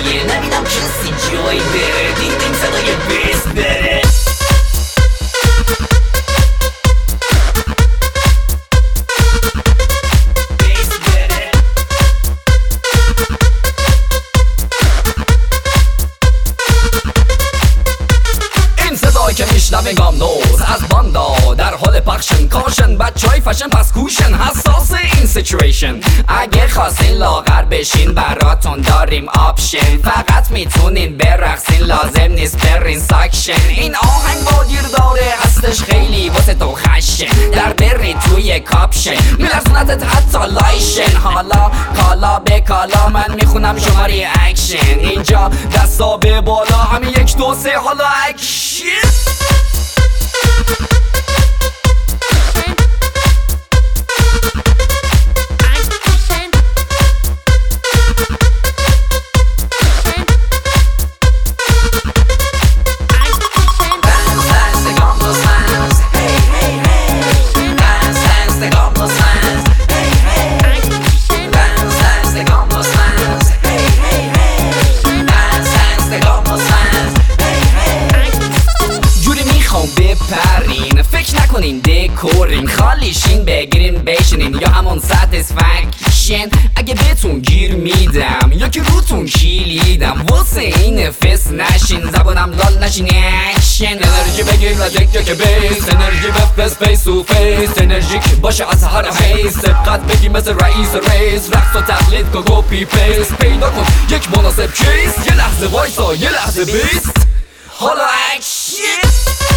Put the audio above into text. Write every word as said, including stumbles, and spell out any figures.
دیگه نمیدم کسی جایی بره دیدیم صدای بیس بره که میشنوه گام نوز از باندا در حال پخشن کاشن بچهای فشن پس کوشن حساس این سیچویشن اگه خواستین لاغر بشین براتون داریم آپشن فقط میتونین برقصین لازم نیست برین ساکشن این آهنگ با گیر داره هستش خیلی واسه تو خشن در بری توی کاپشن میلرزونتت حتی لایشن حالا کالا به کالا من میخونم شما ریاکشن اینجا دستا به بالا همین یک دو سه حالا اکشن بپرین فکر نکنین دکورین خالیشین بگیرین بشینین یا همون ساتیسفکشن اگه بهتون گیر میدم یا که روتون کلیدم واسه این فس نشین زبانم لال نشین اکشن انرژی بگیر و دکه که بیس انرژی بفرست فیس و فیس انرژیک باشه از هر حیث سبقت بگی مثل رئیس ریس رقص و تقلید که کپی پیست پیدا کن یک مناسب کیس یه لحظه وایسا یه لحظه بیست حالا اکشن